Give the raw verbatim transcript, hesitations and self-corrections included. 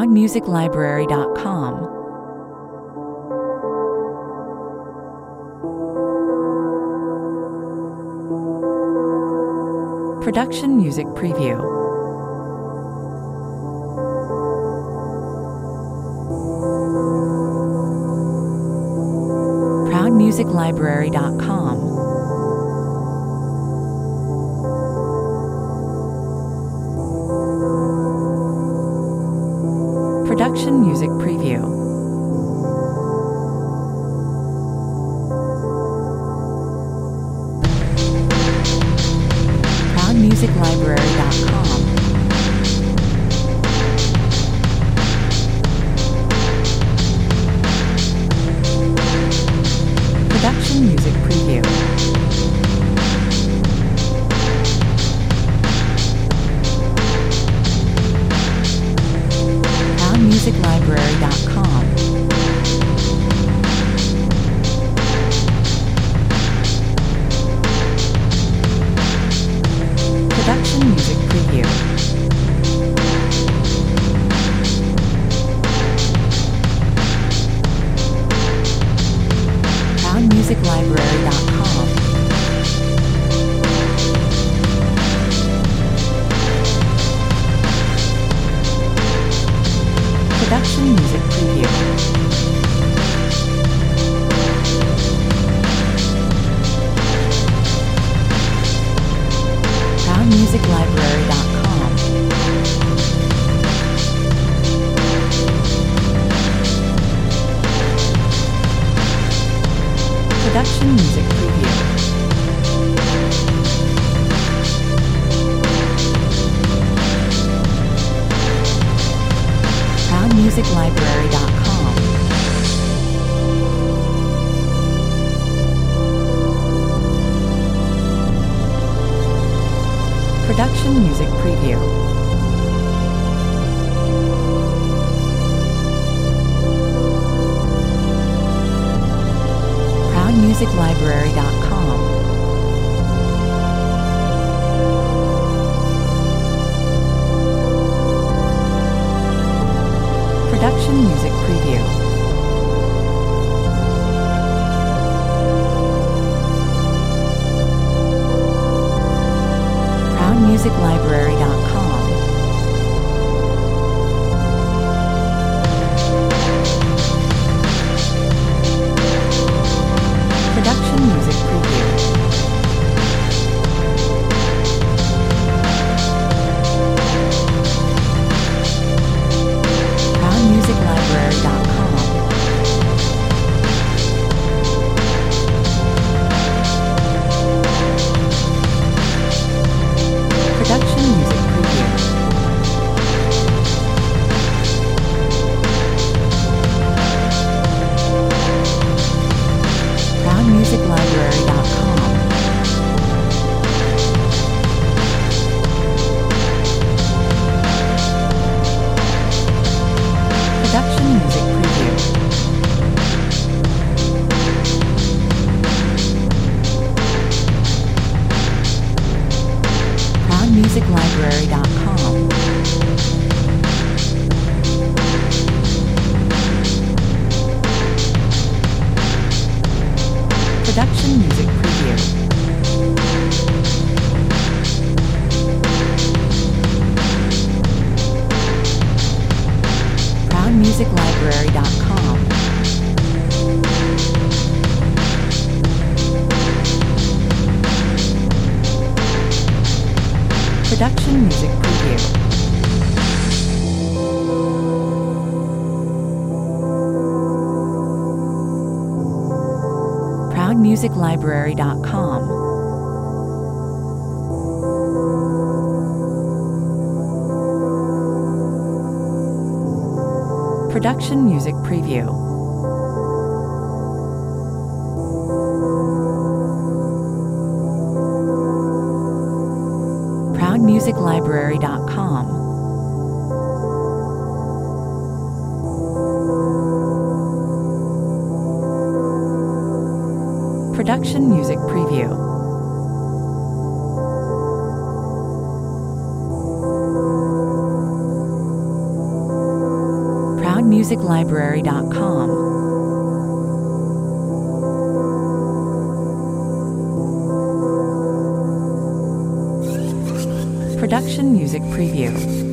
proud music library dot com. Production Music Preview. proud music library dot com. Production Music Preview. proud music library dot com. Production Music Preview. proud music library dot com. Production Music Preview. proud music library dot com. Production Music Preview. proud music library dot com. Production Music Preview. proud music library dot com. Production Music Preview. proud music library dot com. Production Music Preview. proud music library dot com. Production Music Preview. proud music library dot com. Production Music Preview. proud music library dot com. Production Music Preview. proud music library dot com. Production Music Preview. proud music library dot com. Production Music Preview. proud music library dot com. Production Music Preview. proud music library dot com. Production Music Preview. music library dot com. Production Music Preview.